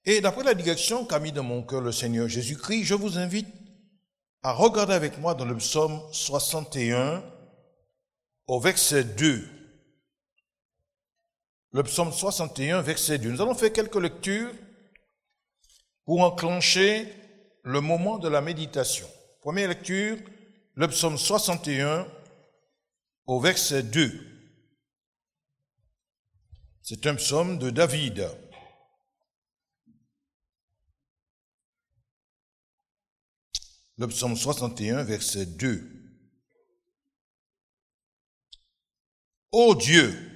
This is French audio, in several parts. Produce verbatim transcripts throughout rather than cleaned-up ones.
Et d'après la direction qu'a mis dans mon cœur le Seigneur Jésus-Christ, je vous invite à regarder avec moi dans le psaume soixante et un, au verset deux. Le psaume soixante et un, verset deux. Nous allons faire quelques lectures pour enclencher le moment de la méditation. Première lecture, le psaume soixante et un, au verset deux. C'est un psaume de David. Le psaume soixante et un, verset deux. Ô Dieu,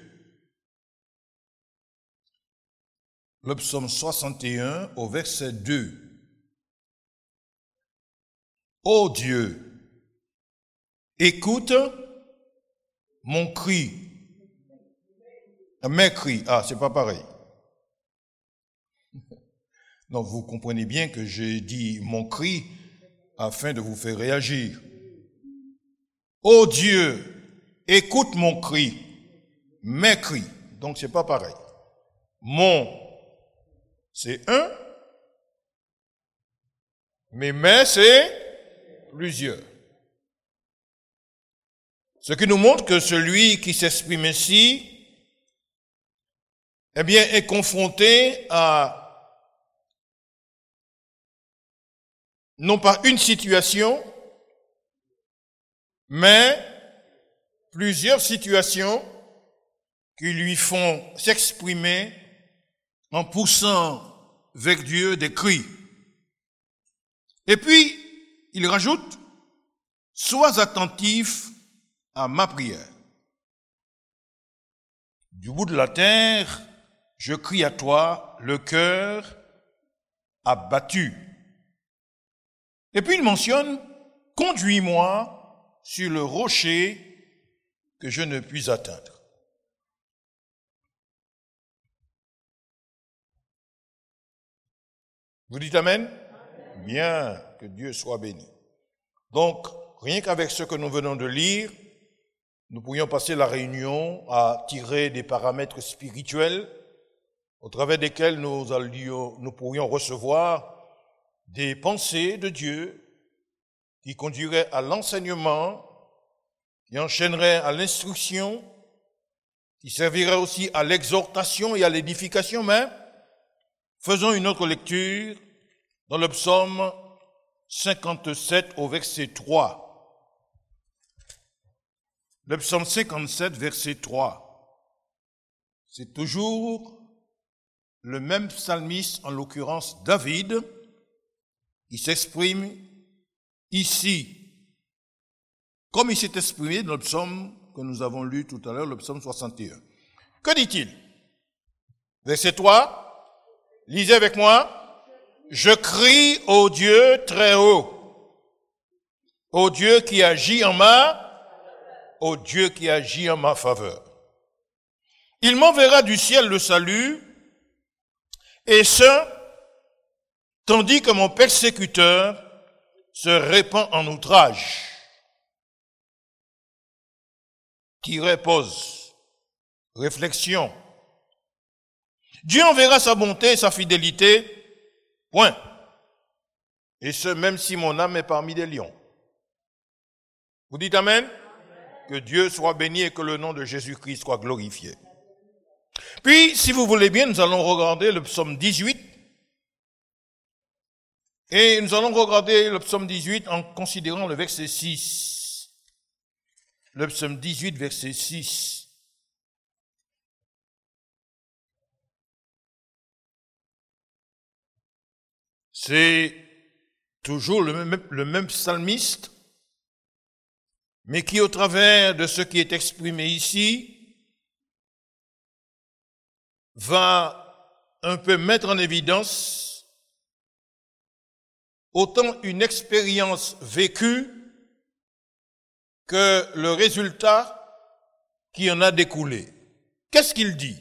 le psaume soixante et un au verset deux. Ô Dieu, écoute mon cri. Mes cris. Ah, c'est pas pareil. Donc vous comprenez bien que j'ai dit mon cri afin de vous faire réagir. Ô Dieu, écoute mon cri. Mes cris. Donc c'est pas pareil. Mon, c'est un, mais mais, c'est plusieurs. Ce qui nous montre que celui qui s'exprime ici, eh bien, est confronté à non pas une situation, mais plusieurs situations qui lui font s'exprimer en poussant vers Dieu des cris. Et puis, il rajoute, « Sois attentif à ma prière. Du bout de la terre, je crie à toi, le cœur abattu. » Et puis il mentionne, « Conduis-moi sur le rocher que je ne puis atteindre. » Vous dites Amen? Amen. Bien, que Dieu soit béni. Donc, rien qu'avec ce que nous venons de lire, nous pourrions passer la réunion à tirer des paramètres spirituels au travers desquels nous, allions, nous pourrions recevoir des pensées de Dieu qui conduiraient à l'enseignement, qui enchaîneraient à l'instruction, qui serviraient aussi à l'exhortation et à l'édification même. Faisons une autre lecture dans le psaume cinquante-sept au verset trois. Le psaume cinquante-sept, verset trois. C'est toujours le même psalmiste, en l'occurrence David, qui s'exprime ici, comme il s'est exprimé dans le psaume que nous avons lu tout à l'heure, le psaume soixante et un. Que dit-il? Verset trois. Lisez avec moi. Je crie au Dieu très haut, au Dieu qui agit en ma, au Dieu qui agit en ma faveur. Il m'enverra du ciel le salut, et ce, tandis que mon persécuteur se répand en outrage. Tiret, pause, réflexion. Dieu enverra sa bonté et sa fidélité, point. Et ce, même si mon âme est parmi des lions. Vous dites Amen? Que Dieu soit béni et que le nom de Jésus-Christ soit glorifié. Puis, si vous voulez bien, nous allons regarder le psaume dix-huit. Et nous allons regarder le psaume dix-huit en considérant le verset six. Le psaume dix-huit, verset six. C'est toujours le même, le même psalmiste, mais qui, au travers de ce qui est exprimé ici, va un peu mettre en évidence autant une expérience vécue que le résultat qui en a découlé. Qu'est-ce qu'il dit?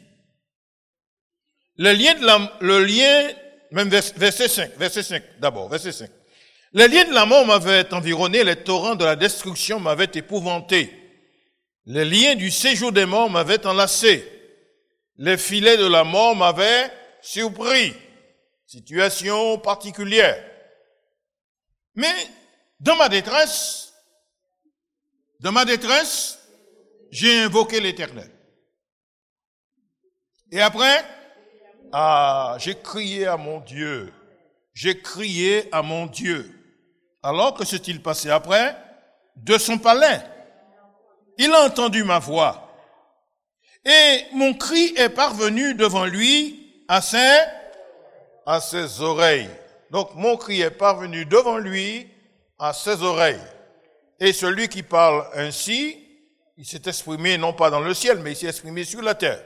Le lien de la, le lien, même verset cinq, verset cinq d'abord, verset cinq. Les liens de la mort m'avaient environné, les torrents de la destruction m'avaient épouvanté. Les liens du séjour des morts m'avaient enlacé. Les filets de la mort m'avaient surpris. situation particulière. Mais dans ma détresse, dans ma détresse, j'ai invoqué l'Éternel. Et après, ah, j'ai crié à mon Dieu. J'ai crié à mon Dieu. Alors que s'est-il passé après? De son palais, il a entendu ma voix. Et mon cri est parvenu devant lui à ses, à ses oreilles. Donc mon cri est parvenu devant lui à ses oreilles. Et celui qui parle ainsi, il s'est exprimé non pas dans le ciel, mais il s'est exprimé sur la terre.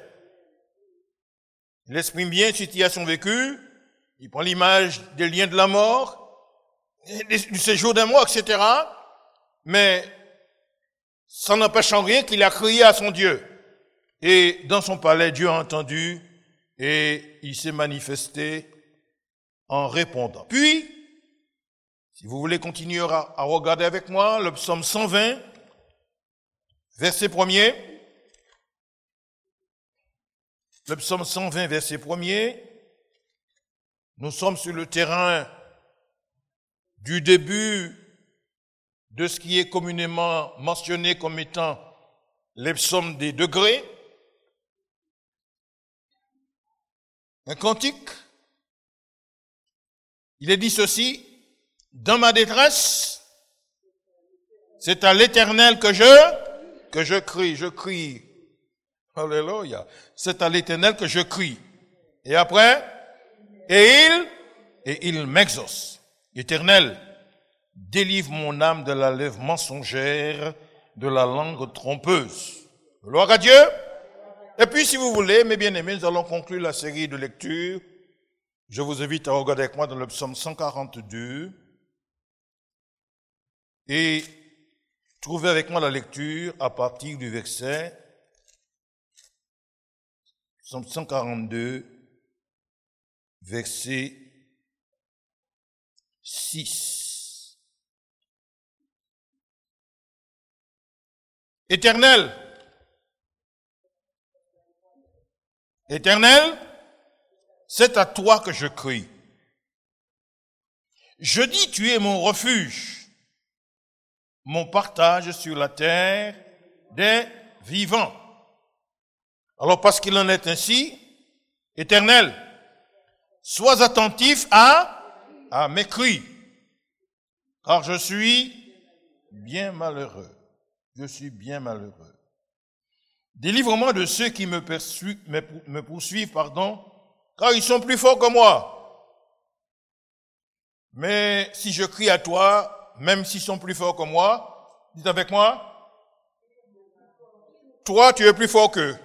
Il exprime bien une situation vécue, il prend l'image des liens de la mort, du séjour d'un mort, et cetera. Mais ça n'empêche en rien qu'il a crié à son Dieu. Et dans son palais, Dieu a entendu et il s'est manifesté en répondant. Puis, si vous voulez continuer à regarder avec moi, le psaume cent vingt, verset premier. Le psaume cent vingt, verset premier. Nous sommes sur le terrain du début de ce qui est communément mentionné comme étant les psaumes des degrés. Un cantique. Il est dit ceci: dans ma détresse, c'est à l'Éternel que je, que je crie, je crie. Alléluia. C'est à l'Éternel que je crie. Et après, et il, et il m'exauce. Éternel, délivre mon âme de la lèvre mensongère, de la langue trompeuse. Gloire à Dieu. Et puis, si vous voulez, mes bien-aimés, nous allons conclure la série de lectures. Je vous invite à regarder avec moi dans le psaume cent quarante-deux et trouver avec moi la lecture à partir du verset psaume cent quarante-deux, verset six. Éternel, Éternel, c'est à toi que je crie. Je dis, tu es mon refuge, mon partage sur la terre des vivants. Alors, parce qu'il en est ainsi, Éternel, sois attentif à, à mes cris, car je suis bien malheureux. Je suis bien malheureux. Délivre-moi de ceux qui me, poursuivent, me poursuivent, pardon, car ils sont plus forts que moi. Mais si je crie à toi, même s'ils sont plus forts que moi, dites avec moi, toi tu es plus fort qu'eux.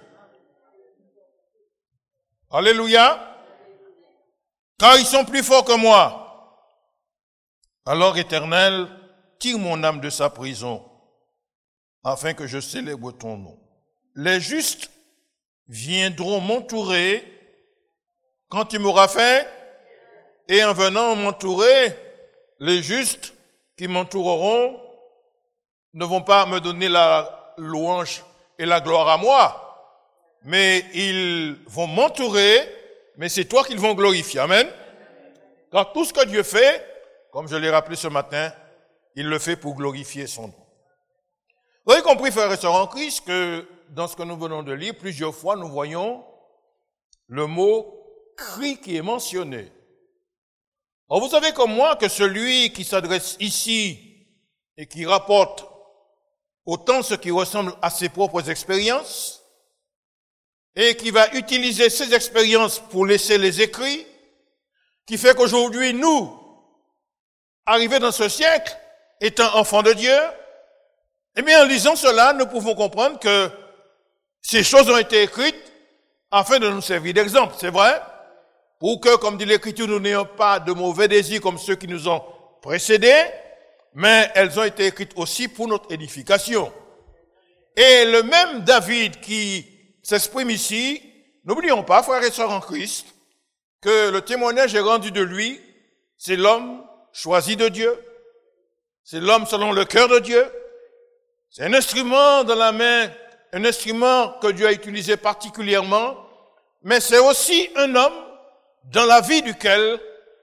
Alléluia. Car ils sont plus forts que moi. Alors, Éternel, tire mon âme de sa prison, afin que je célèbre ton nom. Les justes viendront m'entourer quand tu m'auras fait, et en venant m'entourer, les justes qui m'entoureront ne vont pas me donner la louange et la gloire à moi, mais ils vont m'entourer, mais c'est toi qu'ils vont glorifier. Amen. Car tout ce que Dieu fait, comme je l'ai rappelé ce matin, il le fait pour glorifier son nom. Vous avez compris, frères et sœurs en Christ, que dans ce que nous venons de lire, plusieurs fois, nous voyons le mot « cri » qui est mentionné. Alors, vous savez comme moi que celui qui s'adresse ici et qui rapporte autant ce qui ressemble à ses propres expériences et qui va utiliser ces expériences pour laisser les écrits, qui fait qu'aujourd'hui, nous, arrivés dans ce siècle, étant enfants de Dieu, eh bien, en lisant cela, nous pouvons comprendre que ces choses ont été écrites afin de nous servir d'exemple, c'est vrai, pour que, comme dit l'Écriture, nous n'ayons pas de mauvais désirs comme ceux qui nous ont précédés, mais elles ont été écrites aussi pour notre édification. Et le même David qui s'exprime ici, n'oublions pas, frères et sœurs en Christ, que le témoignage est rendu de lui, c'est l'homme choisi de Dieu, c'est l'homme selon le cœur de Dieu, c'est un instrument dans la main, un instrument que Dieu a utilisé particulièrement, mais c'est aussi un homme dans la vie duquel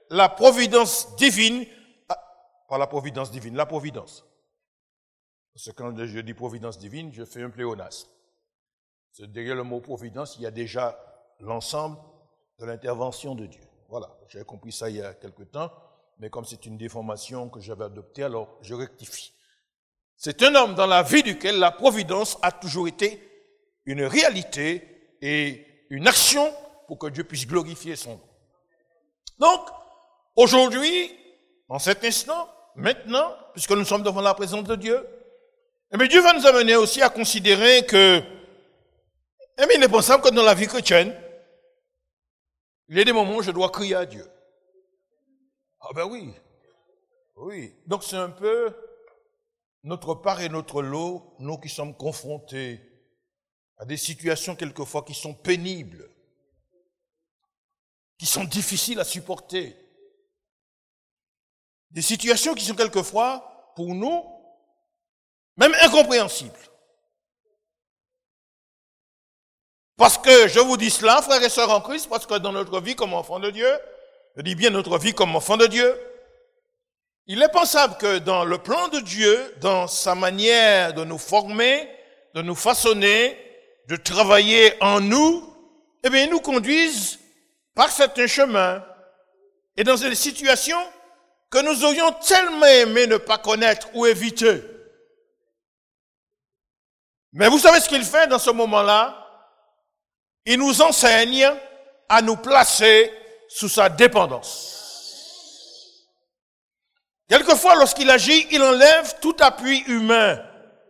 la providence divine, pas la providence divine, la providence. Parce que quand je dis providence divine, je fais un pléonasme. Derrière le mot providence, il y a déjà l'ensemble de l'intervention de Dieu. Voilà, j'avais compris ça il y a quelque temps, mais comme c'est une déformation que j'avais adoptée, alors je rectifie. C'est un homme dans la vie duquel la providence a toujours été une réalité et une action pour que Dieu puisse glorifier son nom. Donc, aujourd'hui, en cet instant, maintenant, puisque nous sommes devant la présence de Dieu, eh bien, Dieu va nous amener aussi à considérer que, eh bien, il est pensable que dans la vie chrétienne, il y a des moments où je dois crier à Dieu. Ah ben oui, oui. Donc c'est un peu notre part et notre lot, nous qui sommes confrontés à des situations quelquefois qui sont pénibles, qui sont difficiles à supporter. Des situations qui sont quelquefois, pour nous, même incompréhensibles. Parce que je vous dis cela, frères et sœurs en Christ, parce que dans notre vie comme enfants de Dieu, je dis bien notre vie comme enfants de Dieu, il est pensable que dans le plan de Dieu, dans sa manière de nous former, de nous façonner, de travailler en nous, eh bien, il nous conduise par certains chemins et dans des situations que nous aurions tellement aimé ne pas connaître ou éviter. Mais vous savez ce qu'il fait dans ce moment-là? Il nous enseigne à nous placer sous sa dépendance. Quelquefois, lorsqu'il agit, il enlève tout appui humain.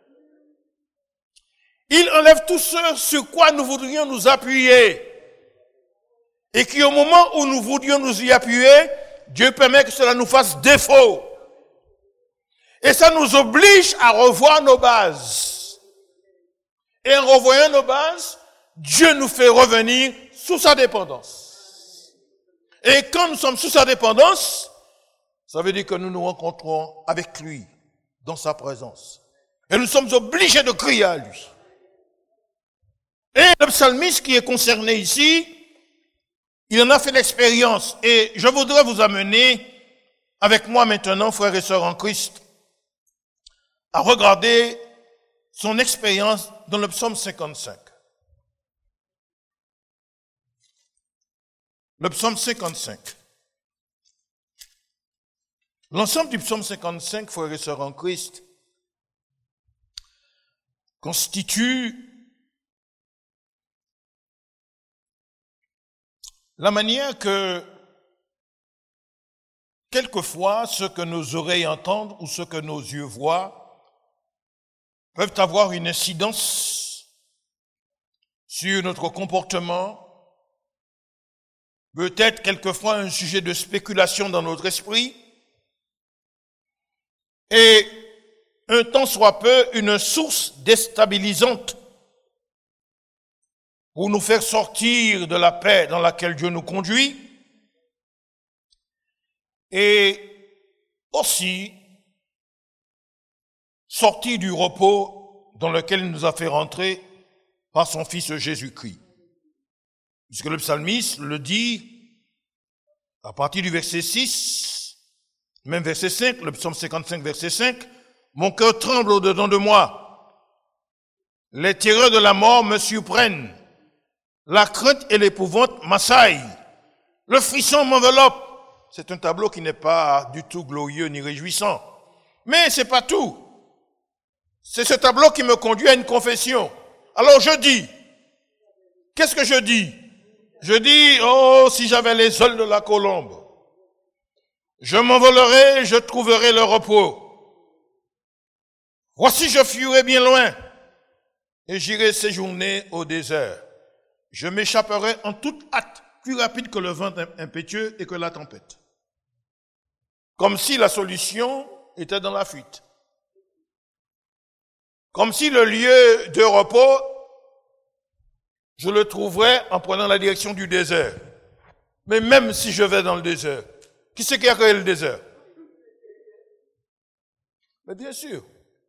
Il enlève tout ce sur quoi nous voudrions nous appuyer. Et qui, au moment où nous voudrions nous y appuyer, Dieu permet que cela nous fasse défaut. Et ça nous oblige à revoir nos bases. Et en revoyant nos bases, Dieu nous fait revenir sous sa dépendance. Et quand nous sommes sous sa dépendance, ça veut dire que nous nous rencontrons avec lui, dans sa présence. Et nous sommes obligés de crier à lui. Et le psalmiste qui est concerné ici, il en a fait l'expérience. Et je voudrais vous amener avec moi maintenant, frères et sœurs en Christ, à regarder son expérience dans le psaume cinquante-cinq. Le psaume cinquante-cinq. L'ensemble du psaume cinquante-cinq, frères et sœurs en Christ, constitue la manière que, quelquefois, ce que nos oreilles entendent ou ce que nos yeux voient peuvent avoir une incidence sur notre comportement, peut-être quelquefois un sujet de spéculation dans notre esprit, et un tant soit peu une source déstabilisante pour nous faire sortir de la paix dans laquelle Dieu nous conduit, et aussi sortir du repos dans lequel il nous a fait rentrer par son Fils Jésus-Christ. Puisque le psalmiste le dit à partir du verset six, même verset cinq, le psaume cinquante-cinq, verset cinq, « Mon cœur tremble au-dedans de moi. Les terreurs de la mort me surprennent. La crainte et l'épouvante m'assaillent. Le frisson m'enveloppe. » C'est un tableau qui n'est pas du tout glorieux ni réjouissant. Mais c'est pas tout. C'est ce tableau qui me conduit à une confession. Alors je dis, qu'est-ce que je dis? Je dis, oh, si j'avais les ailes de la colombe, je m'envolerai, je trouverai le repos. Voici, je fuirai bien loin et j'irai séjourner au désert. Je m'échapperai en toute hâte, plus rapide que le vent impétueux et que la tempête. Comme si la solution était dans la fuite. Comme si le lieu de repos, je le trouverais en prenant la direction du désert. Mais même si je vais dans le désert, qui c'est qui a créé le désert? Mais bien sûr.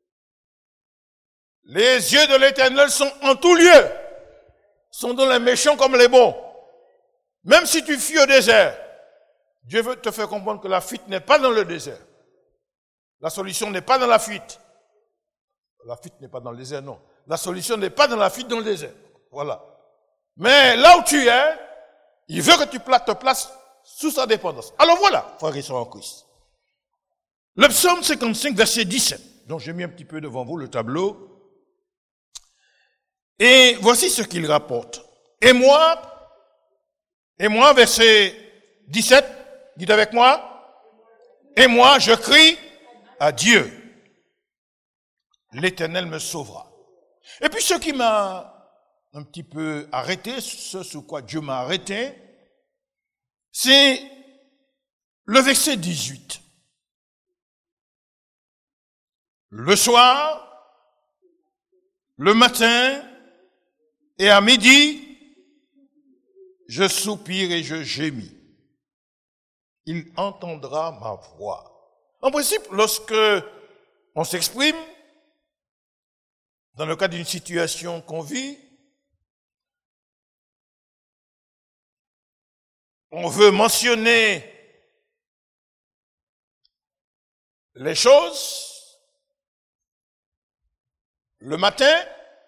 Les yeux de l'Éternel sont en tout lieu, sont dans les méchants comme les bons. Même si tu fuis au désert, Dieu veut te faire comprendre que la fuite n'est pas dans le désert. La solution n'est pas dans la fuite. La fuite n'est pas dans le désert, non. La solution n'est pas dans la fuite dans le désert. Voilà. Mais là où tu es, il veut que tu te places sous sa dépendance. Alors voilà, frères et sœurs en Christ. Le psaume cinquante-cinq, verset dix-sept. Donc j'ai mis un petit peu devant vous le tableau. Et voici ce qu'il rapporte. Et moi, et moi, verset dix-sept, dites avec moi. Et moi, je crie à Dieu. L'Éternel me sauvera. Et puis ce qui m'a un petit peu arrêté, ce sur quoi Dieu m'a arrêté, c'est le verset dix-huit. Le soir, le matin et à midi, je soupire et je gémis. Il entendra ma voix. En principe, lorsque on s'exprime, dans le cas d'une situation qu'on vit, on veut mentionner les choses le matin,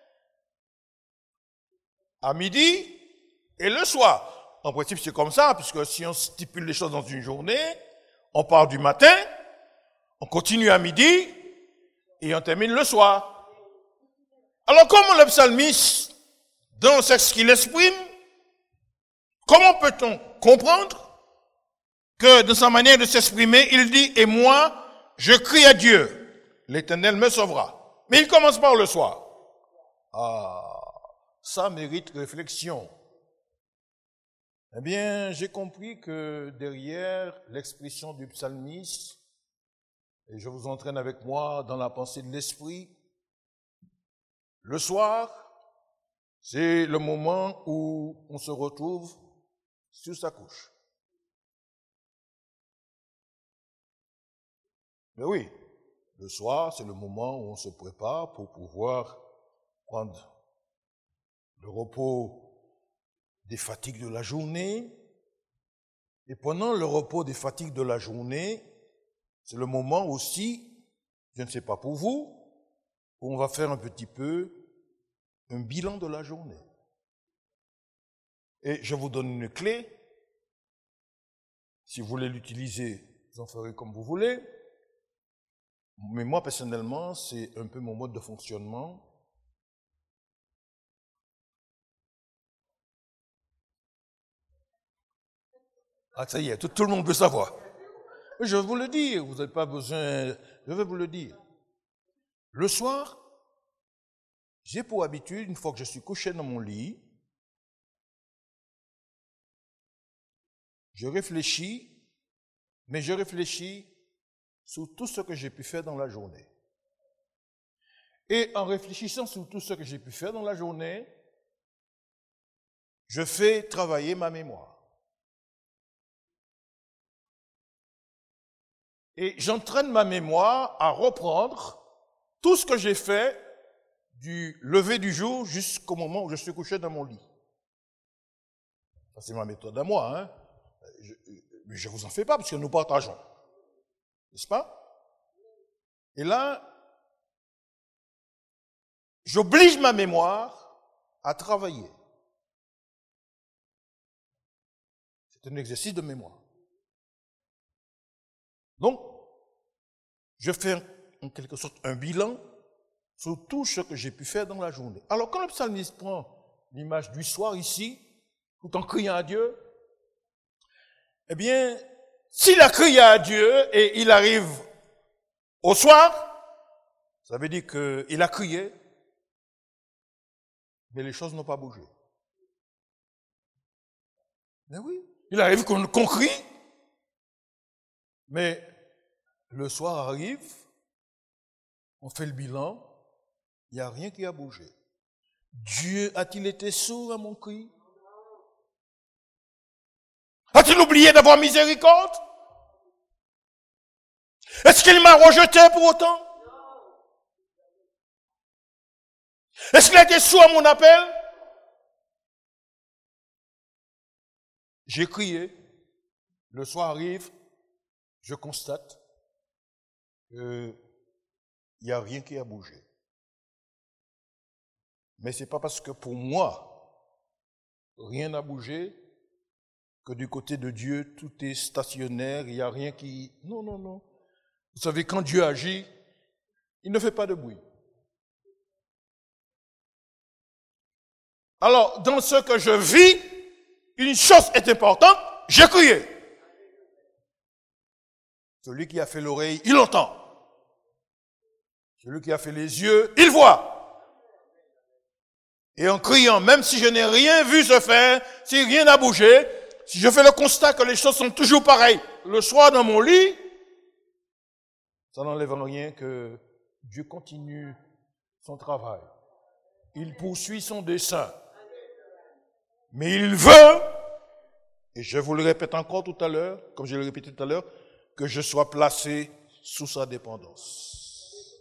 à midi et le soir. En principe, c'est comme ça, puisque si on stipule les choses dans une journée, on part du matin, on continue à midi et on termine le soir. Alors, comme le psalmiste, dans ce qu'il exprime, comment peut-on comprendre que dans sa manière de s'exprimer, il dit « Et moi, je crie à Dieu, l'Éternel me sauvera ». Mais il commence par le soir. Ah, ça mérite réflexion. Eh bien, j'ai compris que derrière l'expression du psalmiste, et je vous entraîne avec moi dans la pensée de l'esprit, le soir, c'est le moment où on se retrouve sur sa couche. Mais oui, le soir, c'est le moment où on se prépare pour pouvoir prendre le repos des fatigues de la journée. Et pendant le repos des fatigues de la journée, c'est le moment aussi, je ne sais pas pour vous, où on va faire un petit peu un bilan de la journée. Et je vous donne une clé. Si vous voulez l'utiliser, vous en ferez comme vous voulez. Mais moi, personnellement, c'est un peu mon mode de fonctionnement. Ah, ça y est, tout, tout le monde peut savoir. Je vais vous le dire, vous n'avez pas besoin, je vais vous le dire. Le soir, j'ai pour habitude, une fois que je suis couché dans mon lit, je réfléchis, mais je réfléchis sur tout ce que j'ai pu faire dans la journée. Et en réfléchissant sur tout ce que j'ai pu faire dans la journée, je fais travailler ma mémoire. Et j'entraîne ma mémoire à reprendre tout ce que j'ai fait du lever du jour jusqu'au moment où je suis couché dans mon lit. Ça, c'est ma méthode à moi, hein. Je, mais je ne vous en fais pas parce que nous partageons. N'est-ce pas? Et là, j'oblige ma mémoire à travailler. C'est un exercice de mémoire. Donc, je fais en quelque sorte un bilan sur tout ce que j'ai pu faire dans la journée. Alors, quand le psalmiste prend l'image du soir ici, tout en criant à Dieu, eh bien, s'il a crié à Dieu et il arrive au soir, ça veut dire qu'il a crié, mais les choses n'ont pas bougé. Mais oui, il arrive qu'on, qu'on crie, mais le soir arrive, on fait le bilan, il n'y a rien qui a bougé. Dieu a-t-il été sourd à mon cri? A-t-il oublié d'avoir miséricorde? Est-ce qu'il m'a rejeté pour autant? Est-ce qu'il a été sourd à mon appel? J'ai crié, Le soir arrive, je constate qu'il n'y a rien qui a bougé. Mais ce n'est pas parce que pour moi, rien n'a bougé, que du côté de Dieu, tout est stationnaire, il n'y a rien qui... Non, non, non. Vous savez, quand Dieu agit, il ne fait pas de bruit. Alors, dans ce que je vis, une chose est importante, j'ai crié. Celui qui a fait l'oreille, il entend. Celui qui a fait les yeux, il voit. Et en criant, même si je n'ai rien vu se faire, si rien n'a bougé, si je fais le constat que les choses sont toujours pareilles, le soir dans mon lit, ça n'enlève en rien que Dieu continue son travail. Il poursuit son dessein. Mais il veut, et je vous le répète encore tout à l'heure, comme je l'ai répété tout à l'heure, que je sois placé sous sa dépendance.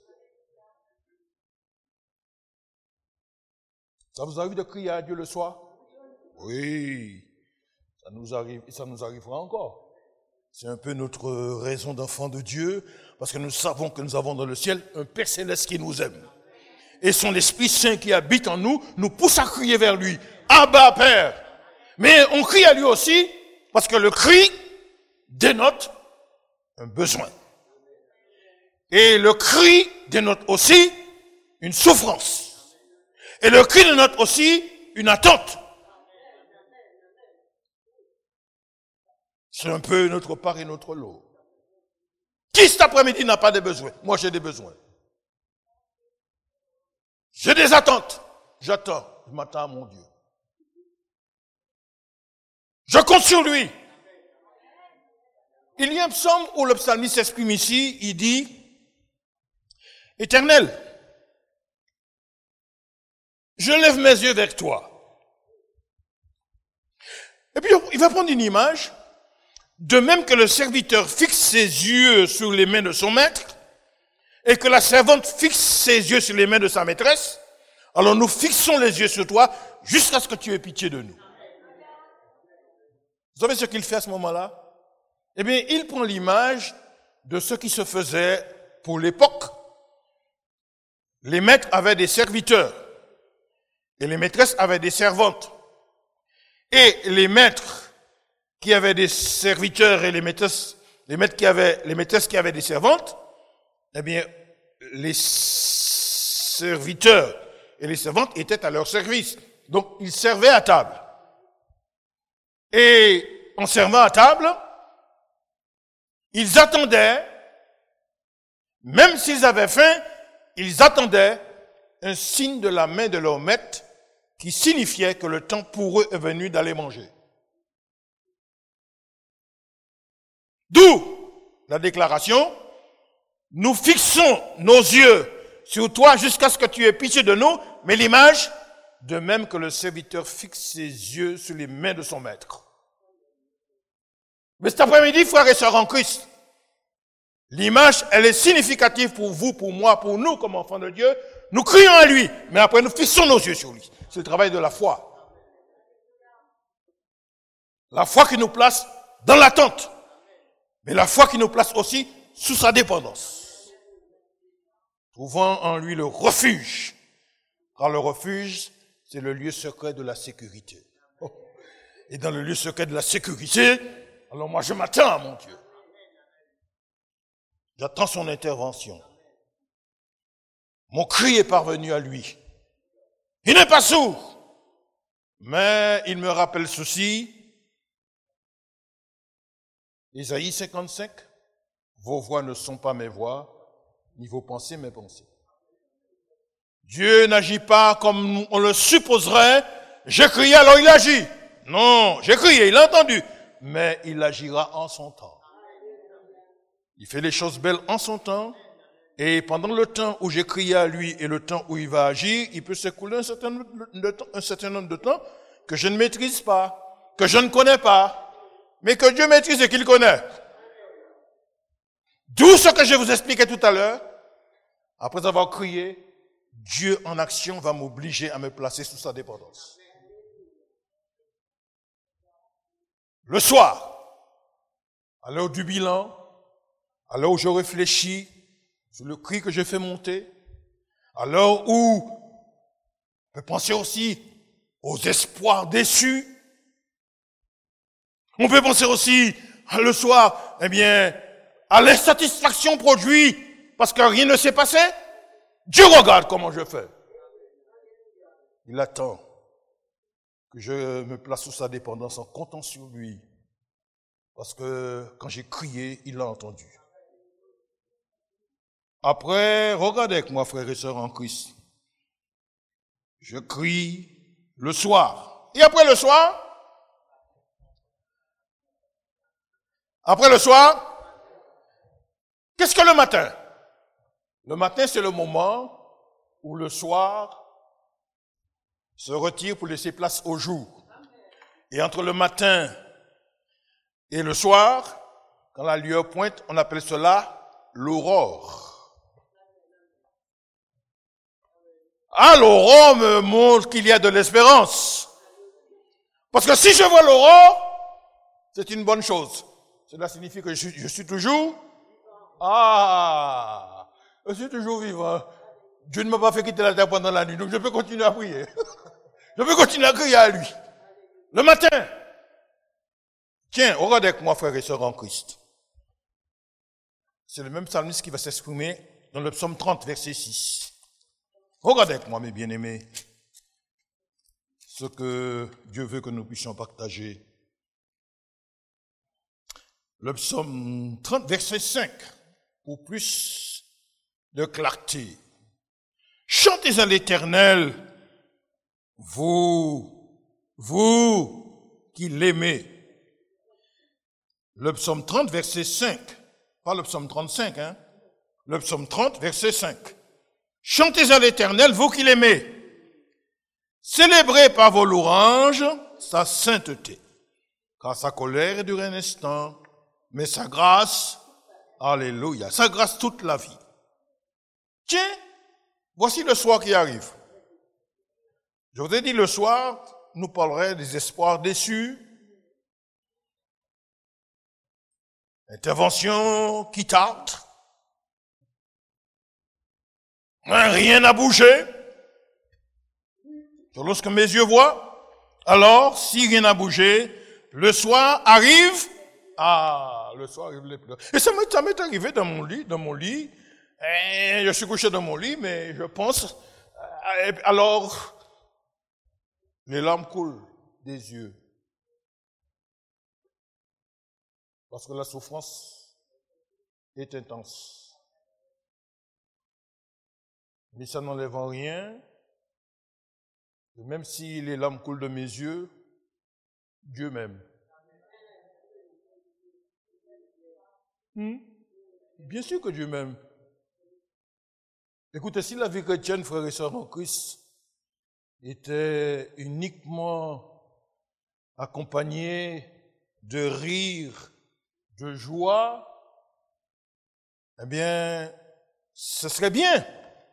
Ça vous arrive de crier à Dieu le soir? Oui, ça nous arrive, et ça nous arrivera encore. C'est un peu notre raison d'enfant de Dieu, parce que nous savons que nous avons dans le ciel un Père céleste qui nous aime. Et son Esprit Saint qui habite en nous, nous pousse à crier vers lui. Abba, Père. Mais on crie à lui aussi, parce que le cri dénote un besoin. Et le cri dénote aussi une souffrance. Et le cri dénote aussi une attente. C'est un peu notre part et notre lot. Qui cet après-midi n'a pas de besoins? Moi, j'ai des besoins. J'ai des attentes. J'attends. Je m'attends à mon Dieu. Je compte sur lui. Il y a un psaume où le psalmiste s'exprime ici, il dit, « Éternel, je lève mes yeux vers toi. » Et puis il va prendre une image, de même que le serviteur fixe ses yeux sur les mains de son maître, et que la servante fixe ses yeux sur les mains de sa maîtresse, alors nous fixons les yeux sur toi jusqu'à ce que tu aies pitié de nous. Vous savez ce qu'il fait à ce moment-là? Eh bien, il prend l'image de ce qui se faisait pour l'époque. Les maîtres avaient des serviteurs et les maîtresses avaient des servantes. Et les maîtres qui avaient des serviteurs et les maîtresses, les maîtres qui avaient, les maîtresses qui avaient des servantes, eh bien, les serviteurs et les servantes étaient à leur service. Donc, ils servaient à table. Et en servant à table, ils attendaient, même s'ils avaient faim, ils attendaient un signe de la main de leur maître qui signifiait que le temps pour eux est venu d'aller manger. D'où la déclaration, nous fixons nos yeux sur toi jusqu'à ce que tu aies pitié de nous, mais l'image, de même que le serviteur fixe ses yeux sur les mains de son maître. Mais cet après-midi, frères et sœurs en Christ, l'image, elle est significative pour vous, pour moi, pour nous comme enfants de Dieu. Nous crions à lui, mais après nous fixons nos yeux sur lui. C'est le travail de la foi. La foi qui nous place dans l'attente, mais la foi qui nous place aussi sous sa dépendance. Trouvant en lui le refuge, car le refuge, c'est le lieu secret de la sécurité. Oh. Et dans le lieu secret de la sécurité, alors moi je m'attends à mon Dieu. J'attends son intervention. Mon cri est parvenu à lui. Il n'est pas sourd, mais il me rappelle ceci. Ésaïe cinquante-cinq, vos voix ne sont pas mes voix, ni vos pensées mes pensées. Dieu n'agit pas comme on le supposerait. J'ai crié, alors il agit. Non, j'ai crié, il a entendu. Mais il agira en son temps. Il fait les choses belles en son temps. Et pendant le temps où j'ai crié à lui et le temps où il va agir, il peut s'écouler un certain, de temps, un certain nombre de temps que je ne maîtrise pas, que je ne connais pas, mais que Dieu maîtrise et qu'il connaît. D'où ce que je vous expliquais tout à l'heure. Après avoir crié, Dieu en action va m'obliger à me placer sous sa dépendance. Le soir, à l'heure du bilan, à l'heure où je réfléchis sur le cri que j'ai fait monter, à l'heure où on peut penser aussi aux espoirs déçus. On peut penser aussi, le soir, eh bien, à l'insatisfaction produite parce que rien ne s'est passé. Dieu regarde comment je fais. Il attend que je me place sous sa dépendance en comptant sur lui. Parce que quand j'ai crié, il l'a entendu. Après, regardez avec moi, frères et sœurs en Christ. Je crie le soir. Et après le soir, après le soir, qu'est-ce que le matin? Le matin, c'est le moment où le soir se retire pour laisser place au jour. Et entre le matin et le soir, quand la lueur pointe, on appelle cela l'aurore. Ah, l'aurore me montre qu'il y a de l'espérance. Parce que si je vois l'aurore, c'est une bonne chose. Cela signifie que je suis, je suis toujours... Ah, je suis toujours vivant. Dieu ne m'a pas fait quitter la terre pendant la nuit, donc je peux continuer à prier. Je peux continuer à crier à lui. Le matin. Tiens, regardez avec moi, frères et sœurs en Christ. C'est le même psalmiste qui va s'exprimer dans le psaume trente, verset six. Regardez avec moi, mes bien-aimés, ce que Dieu veut que nous puissions partager. Le psaume trente, verset cinq, pour plus de clarté. Chantez à l'Éternel, vous, vous qui l'aimez. Le psaume trente, verset cinq, pas le psaume trente-cinq, hein, le psaume trente, verset cinq. Chantez à l'Éternel, vous qui l'aimez. Célébrez par vos louanges sa sainteté, car sa colère dure un instant, mais sa grâce, alléluia, sa grâce toute la vie. Tiens, voici le soir qui arrive. Je vous ai dit le soir, nous parlerons des espoirs déçus, intervention qui tarde, rien n'a bougé. Lorsque mes yeux voient, alors, si rien n'a bougé, le soir arrive. Ah, le soir arrive les pleurs. Et ça m'est, ça m'est arrivé dans mon lit, dans mon lit. Et je suis couché dans mon lit, mais je pense. Alors, les larmes coulent des yeux. Parce que la souffrance est intense. Mais ça n'enlève en rien. Et même si les larmes coulent de mes yeux, Dieu m'aime. Hmm? Bien sûr que Dieu m'aime. Écoutez, si la vie chrétienne, frères et sœurs en Christ, était uniquement accompagnée de rire, de joie, eh bien, ce serait bien.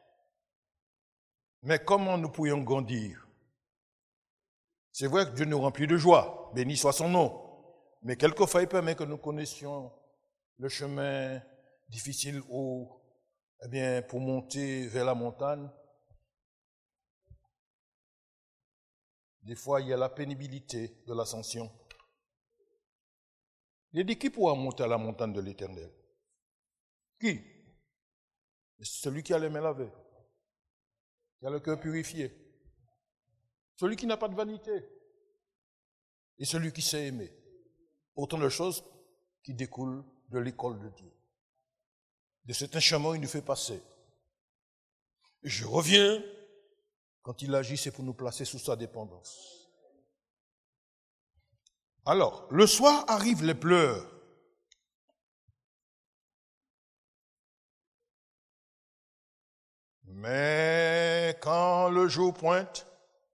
Mais comment nous pourrions grandir? C'est vrai que Dieu nous remplit de joie, béni soit son nom. Mais quelquefois, il permet que nous connaissions le chemin difficile où, eh bien, pour monter vers la montagne, des fois, il y a la pénibilité de l'ascension. Il dit, qui pourra monter à la montagne de l'Éternel? Qui? Celui qui a les mains lavées, qui a le cœur purifié, celui qui n'a pas de vanité et celui qui sait aimer. Autant de choses qui découlent de l'école de Dieu. De cet chemin, il nous fait passer. Et je reviens, quand il agit, c'est pour nous placer sous sa dépendance. Alors, le soir arrivent les pleurs. Mais quand le jour pointe,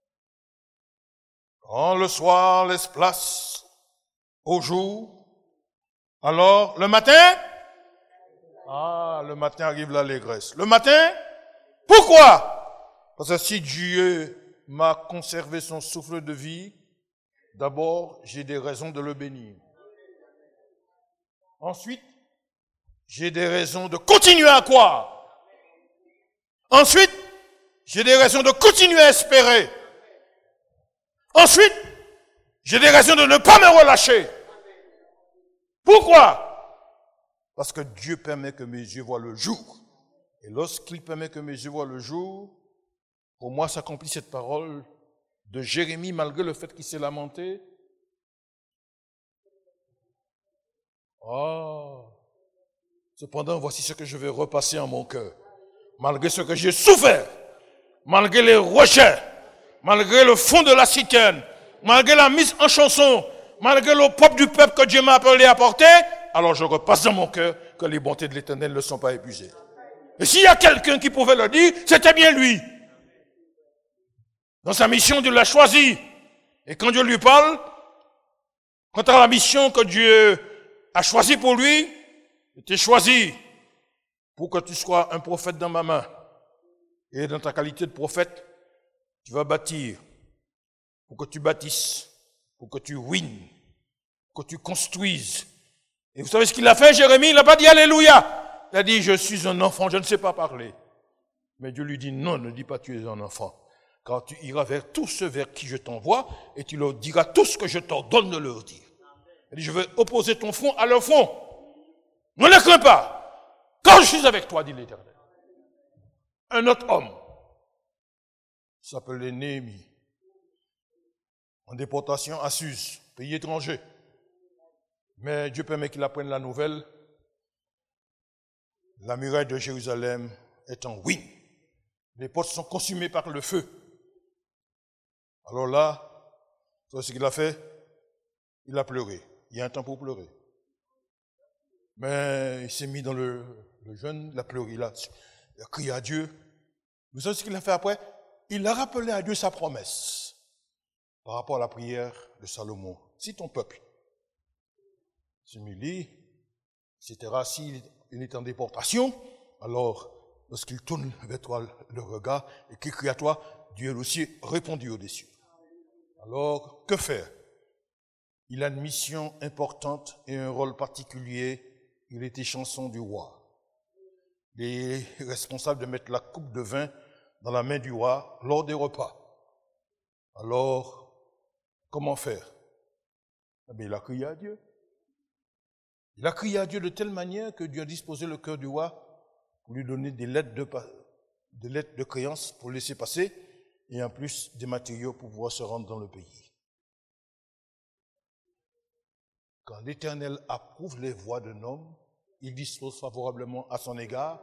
quand le soir laisse place au jour, alors le matin, ah, le matin arrive l'allégresse. Le matin, pourquoi? Parce que si Dieu m'a conservé son souffle de vie, d'abord, j'ai des raisons de le bénir. Ensuite, j'ai des raisons de continuer à croire. Ensuite, j'ai des raisons de continuer à espérer. Ensuite, j'ai des raisons de ne pas me relâcher. Pourquoi? Parce que Dieu permet que mes yeux voient le jour. Et lorsqu'il permet que mes yeux voient le jour, pour moi s'accomplit cette parole de Jérémie, malgré le fait qu'il s'est lamenté. Ah, cependant, voici ce que je vais repasser en mon cœur. Malgré ce que j'ai souffert, malgré les rejets, malgré le fond de la citerne, malgré la mise en chanson, malgré le peuple du peuple que Dieu m'a appelé à porter, alors je repasse dans mon cœur que les bontés de l'Éternel ne sont pas épuisées. Et s'il y a quelqu'un qui pouvait le dire, c'était bien lui. Dans sa mission, Dieu l'a choisi. Et quand Dieu lui parle, quant à la mission que Dieu a choisie pour lui, il t'a choisi pour que tu sois un prophète dans ma main. Et dans ta qualité de prophète, tu vas bâtir, pour que tu bâtisses, pour que tu ruines, pour que tu construises. Et vous savez ce qu'il a fait, Jérémie? Il n'a pas dit Alléluia. Il a dit, je suis un enfant, je ne sais pas parler. Mais Dieu lui dit, non, ne dis pas tu es un enfant. Car tu iras vers tous ceux vers qui je t'envoie et tu leur diras tout ce que je t'ordonne de leur dire. Il dit, je vais opposer ton front à leur front. Ne les crains pas. Quand je suis avec toi, dit l'Éternel. Un autre homme s'appelait Néhémie, en déportation à Suse, pays étranger. Mais Dieu permet qu'il apprenne la nouvelle. La muraille de Jérusalem est en ruine. Les portes sont consumées par le feu. Alors là, c'est ce qu'il a fait. Il a pleuré. Il y a un temps pour pleurer. Mais il s'est mis dans le, le jeûne, il a pleuré, il a, il a crié à Dieu. Vous savez ce qu'il a fait après? Il a rappelé à Dieu sa promesse par rapport à la prière de Salomon. Si ton peuple s'humilie, et cetera, s'il est en déportation, alors lorsqu'il tourne vers toi le regard et qu'il crie à toi, Dieu aussi répondit au-dessus. Alors, que faire? Il a une mission importante et un rôle particulier. Il était chanson du roi. Il est responsable de mettre la coupe de vin dans la main du roi lors des repas. Alors, comment faire? Eh bien, il a crié à Dieu. Il a crié à Dieu de telle manière que Dieu a disposé le cœur du roi pour lui donner des lettres de, des lettres de créance pour laisser passer et en plus des matériaux pour pouvoir se rendre dans le pays. Quand l'Éternel approuve les voies d'un homme, il dispose favorablement à son égard.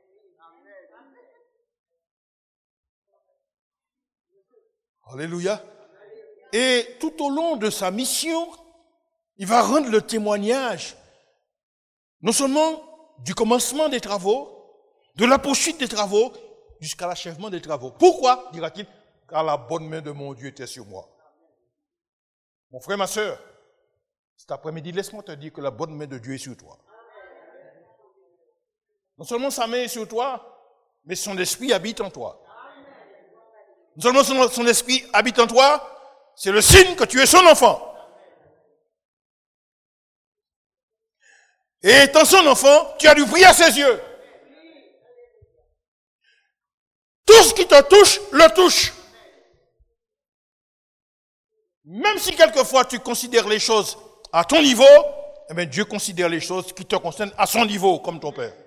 Alléluia. Et tout au long de sa mission, il va rendre le témoignage, non seulement du commencement des travaux, de la poursuite des travaux, jusqu'à l'achèvement des travaux. Pourquoi, dira-t-il? Car la bonne main de mon Dieu était sur moi. Mon frère, ma soeur, cet après-midi, laisse-moi te dire que la bonne main de Dieu est sur toi. Non seulement sa main est sur toi, mais son esprit habite en toi. Non seulement son, son esprit habite en toi, c'est le signe que tu es son enfant. Et étant son enfant, tu as du prix à ses yeux. Tout ce qui te touche, le touche. Même si quelquefois tu considères les choses à ton niveau, eh bien Dieu considère les choses qui te concernent à son niveau, comme ton Père.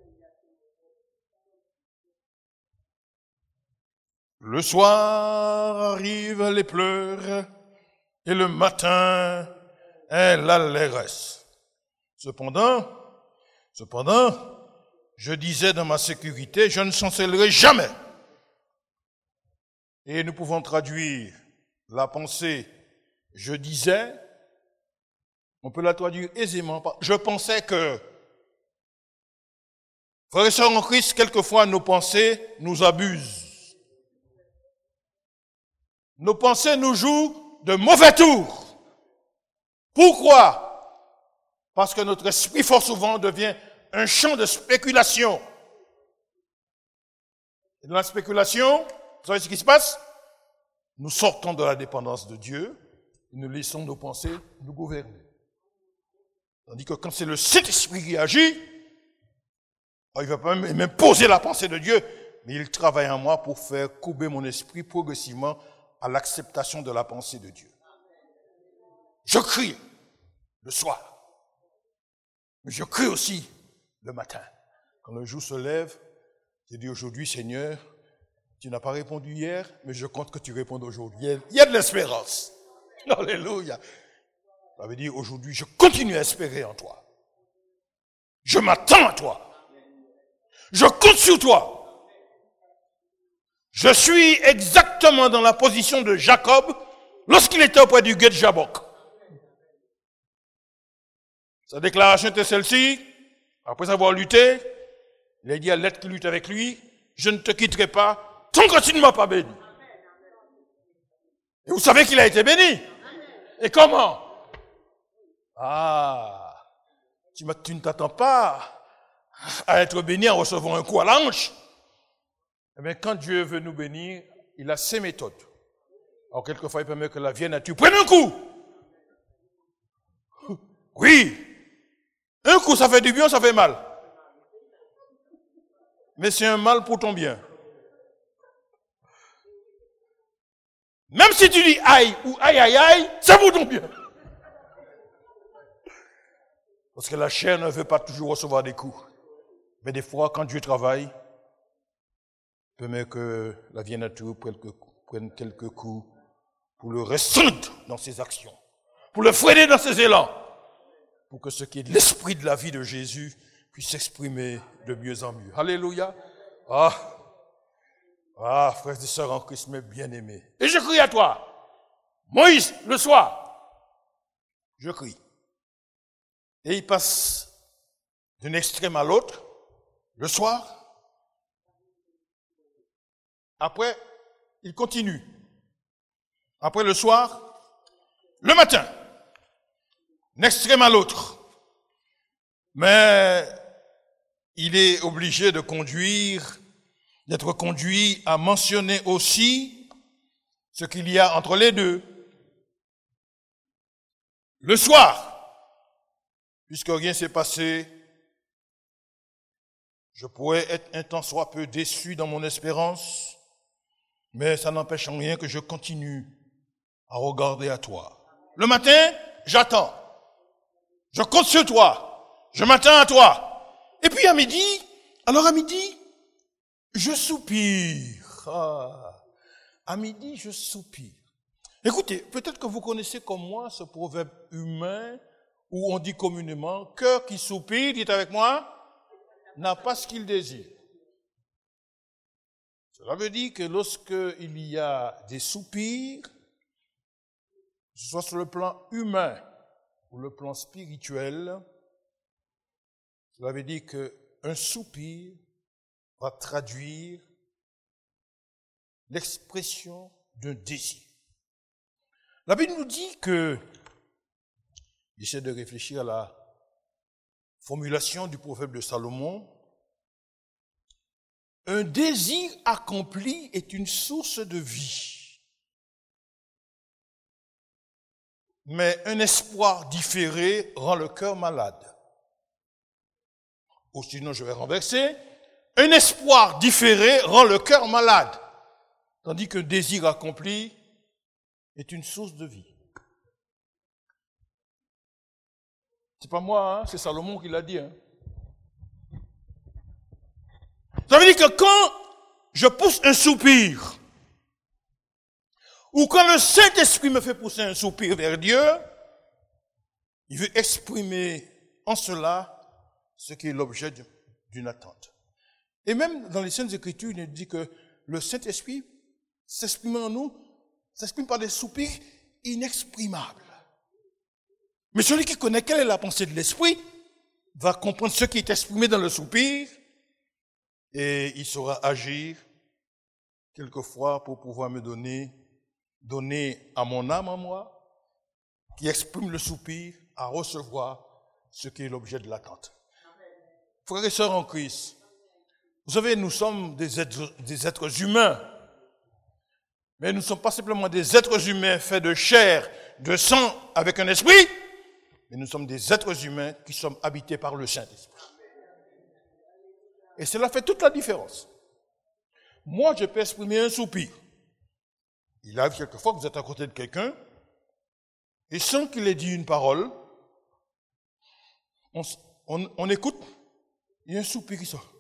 Le soir arrivent les pleurs et le matin est l'allégresse. Cependant, cependant, je disais dans ma sécurité, je ne chancellerai jamais. Et nous pouvons traduire la pensée, je disais, on peut la traduire aisément par je pensais que. Frères et sœurs en Christ, quelquefois nos pensées nous abusent. Nos pensées nous jouent de mauvais tours. Pourquoi? Parce que notre esprit fort souvent devient un champ de spéculation. Et dans la spéculation, vous savez ce qui se passe? Nous sortons de la dépendance de Dieu et nous laissons nos pensées nous gouverner. Tandis que quand c'est le Saint-Esprit qui agit, il ne va pas m'imposer la pensée de Dieu, mais il travaille en moi pour faire courber mon esprit progressivement à l'acceptation de la pensée de Dieu. Je crie le soir, mais je crie aussi le matin. Quand le jour se lève, je dis aujourd'hui, Seigneur, tu n'as pas répondu hier, mais je compte que tu répondes aujourd'hui. Il y a de l'espérance. Alléluia. Ça veut dire aujourd'hui, je continue à espérer en toi. Je m'attends à toi. Je compte sur toi. Je suis exactement dans la position de Jacob lorsqu'il était auprès du guet de Jabok. Sa déclaration était celle-ci. Après avoir lutté, il a dit à l'être qui lutte avec lui, je ne te quitterai pas tant que tu ne m'as pas béni. Et vous savez qu'il a été béni. Et comment? Ah, tu, tu ne t'attends pas à être béni en recevant un coup à la hanche. Eh bien, quand Dieu veut nous bénir, il a ses méthodes. Alors, quelquefois, il permet que la vieille nature prenne un coup. Oui. Un coup, ça fait du bien, ça fait mal. Mais c'est un mal pour ton bien. Même si tu dis aïe ou aïe aïe aïe, c'est pour ton bien. Parce que la chair ne veut pas toujours recevoir des coups. Mais des fois, quand Dieu travaille, il permet que la vieille nature prenne quelques coups pour le restreindre dans ses actions, pour le freiner dans ses élans, pour que ce qui est de l'esprit de la vie de Jésus puisse s'exprimer de mieux en mieux. Alléluia. Ah, ah frères et sœurs en Christ, mes bien-aimés. Et je crie à toi, Moïse, le soir, je crie. Et il passe d'un extrême à l'autre, le soir. Après, il continue. Après le soir, le matin. D'un extrême à l'autre. Mais il est obligé de conduire, d'être conduit à mentionner aussi ce qu'il y a entre les deux. Le soir, puisque rien s'est passé, je pourrais être un tant soit peu déçu dans mon espérance, mais ça n'empêche en rien que je continue à regarder à toi. Le matin, j'attends. Je compte sur toi. Je m'attends à toi. Et puis à midi, alors à midi, je soupire. Ah, à midi, je soupire. Écoutez, peut-être que vous connaissez comme moi ce proverbe humain où on dit communément, cœur qui soupire, dites avec moi, n'a pas ce qu'il désire. Cela veut dire que lorsqu'il y a des soupirs, que ce soit sur le plan humain ou le plan spirituel, cela veut dire qu'un soupir va traduire l'expression d'un désir. La Bible nous dit que, j'essaie de réfléchir à la formulation du proverbe de Salomon, un désir accompli est une source de vie. Mais un espoir différé rend le cœur malade. Ou sinon, je vais renverser. Un espoir différé rend le cœur malade. Tandis qu'un désir accompli est une source de vie. C'est pas moi, hein, c'est Salomon qui l'a dit. Hein. Ça veut dire que quand je pousse un soupir, ou quand le Saint-Esprit me fait pousser un soupir vers Dieu, il veut exprimer en cela ce qui est l'objet d'une attente. Et même dans les Saintes Écritures, il dit que le Saint-Esprit s'exprime en nous, s'exprime par des soupirs inexprimables. Mais celui qui connaît quelle est la pensée de l'Esprit va comprendre ce qui est exprimé dans le soupir et il saura agir quelquefois pour pouvoir me donner, donner à mon âme en moi, qui exprime le soupir, à recevoir ce qui est l'objet de l'attente. Frères et sœurs en Christ, vous savez, nous sommes des êtres, des êtres humains, mais nous ne sommes pas simplement des êtres humains faits de chair, de sang, avec un esprit, mais nous sommes des êtres humains qui sommes habités par le Saint-Esprit. Et cela fait toute la différence. Moi, je peux exprimer un soupir. Il arrive quelquefois que vous êtes à côté de quelqu'un, et sans qu'il ait dit une parole, on, on, on écoute, il y a un soupir qui sort.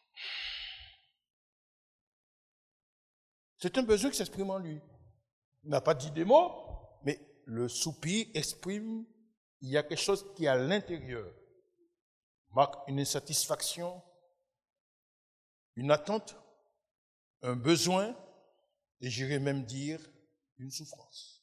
C'est un besoin qui s'exprime en lui. Il n'a pas dit des mots, mais le soupir exprime, il y a quelque chose qui est à l'intérieur, marque une insatisfaction, une attente, un besoin, et j'irais même dire une souffrance.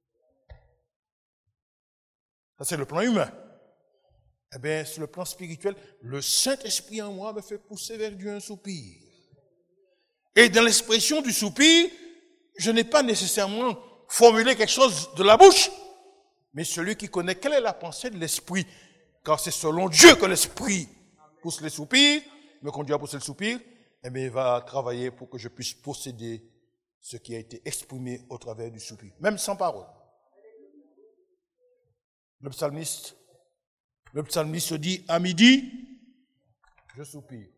Ça, c'est le plan humain. Eh bien, sur le plan spirituel, le Saint-Esprit en moi me fait pousser vers Dieu un soupir. Et dans l'expression du soupir, je n'ai pas nécessairement formulé quelque chose de la bouche, mais celui qui connaît quelle est la pensée de l'esprit, car c'est selon Dieu que l'esprit pousse les soupirs, me conduit à pousser le soupir, eh bien, il va travailler pour que je puisse posséder ce qui a été exprimé au travers du soupir, même sans parole. Le psalmiste, le psalmiste dit, à midi, je soupire.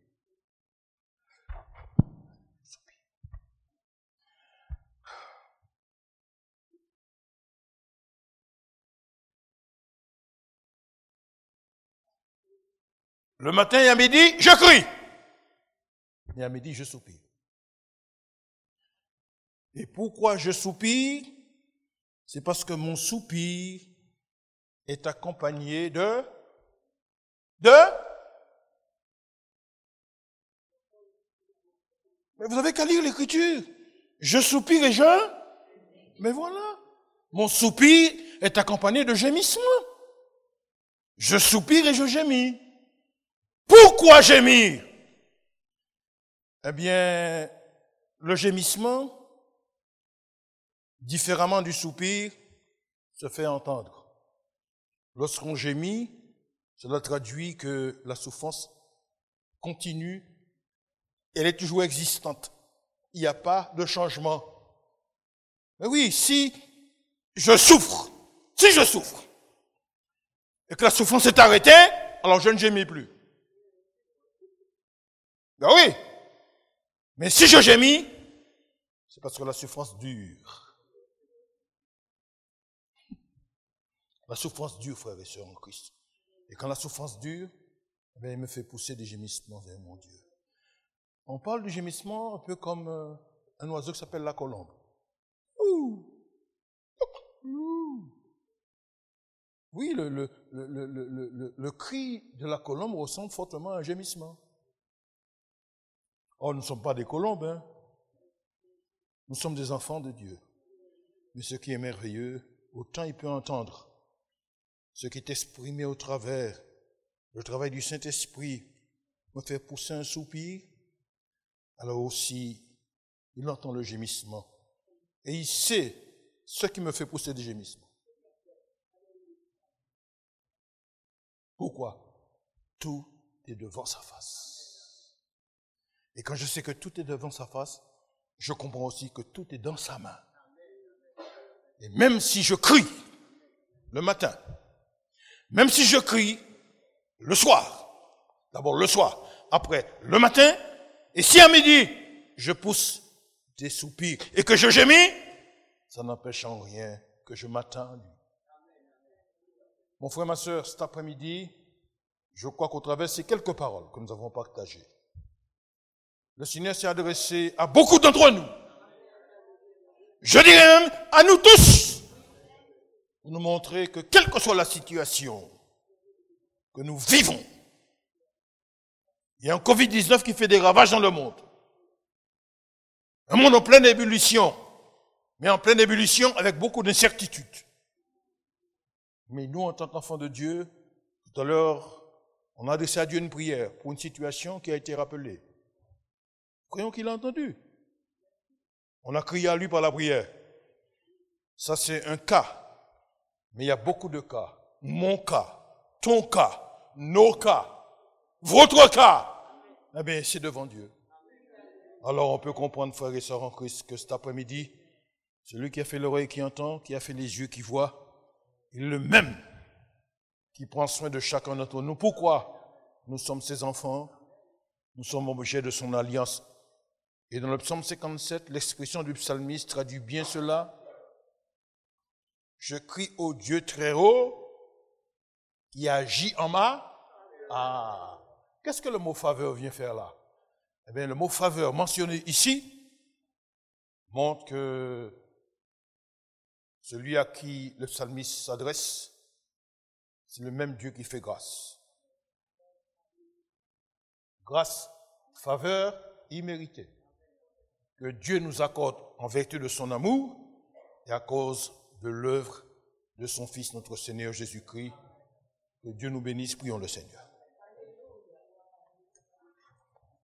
Le matin et à midi, je crie. Et à midi, je soupire. Et pourquoi je soupire? C'est parce que mon soupir est accompagné de... De... Mais vous avez qu'à lire l'Écriture. Je soupire et je... Mais voilà. Mon soupir est accompagné de gémissements. Je soupire et je gémis. Pourquoi gémir? Eh bien, le gémissement, différemment du soupir, se fait entendre. Lorsqu'on gémit, cela traduit que la souffrance continue, elle est toujours existante. Il n'y a pas de changement. Mais oui, si je souffre, si je souffre, et que la souffrance est arrêtée, alors je ne gémis plus. Ben oui. Mais si je gémis, c'est parce que la souffrance dure. La souffrance dure, frères et sœurs en Christ. Et quand la souffrance dure, eh bien, il me fait pousser des gémissements vers mon Dieu. On parle du gémissement un peu comme euh, un oiseau qui s'appelle la colombe. Ouh. Ouh. Oui, le, le, le, le, le, le, le cri de la colombe ressemble fortement à un gémissement. Oh, nous ne sommes pas des colombes, hein. Nous sommes des enfants de Dieu. Mais ce qui est merveilleux, autant il peut entendre ce qui est exprimé au travers, le travail du Saint-Esprit me fait pousser un soupir, alors aussi, il entend le gémissement. Et il sait ce qui me fait pousser des gémissements. Pourquoi? Tout est devant sa face. Et quand je sais que tout est devant sa face, je comprends aussi que tout est dans sa main. Et même si je crie le matin, même si je crie le soir, d'abord le soir, après le matin, et si à midi, je pousse des soupirs et que je gémis, ça n'empêche en rien que je m'attends à lui. Mon frère, ma soeur, cet après-midi, je crois qu'au travers de ces quelques paroles que nous avons partagées, le Seigneur s'est adressé à beaucoup d'entre nous. Je dirais même à nous tous, pour nous montrer que quelle que soit la situation que nous vivons, il y a un covid dix-neuf qui fait des ravages dans le monde. Un monde en pleine ébullition, mais en pleine ébullition avec beaucoup d'incertitudes. Mais nous, en tant qu'enfants de Dieu, tout à l'heure, on a adressé à Dieu une prière pour une situation qui a été rappelée. Croyons qu'il a entendu. On a crié à lui par la prière. Ça, c'est un cas. Mais il y a beaucoup de cas. Mon cas, ton cas, nos cas, votre cas. Eh bien, c'est devant Dieu. Alors, on peut comprendre, frères et sœurs en Christ, que cet après-midi, celui qui a fait l'oreille qui entend, qui a fait les yeux qui voient, il est le même qui prend soin de chacun d'entre nous. Pourquoi? Nous sommes ses enfants, nous sommes objets de son alliance. Et dans le psaume cinquante-sept, l'expression du psalmiste traduit bien cela. Je crie au Dieu très haut qui agit en ma... Ah, qu'est-ce que le mot faveur vient faire là? Eh bien, le mot faveur mentionné ici montre que celui à qui le psalmiste s'adresse, c'est le même Dieu qui fait grâce. Grâce, faveur imméritée, que Dieu nous accorde en vertu de son amour et à cause de l'œuvre de son Fils, notre Seigneur Jésus-Christ. Que Dieu nous bénisse, prions le Seigneur.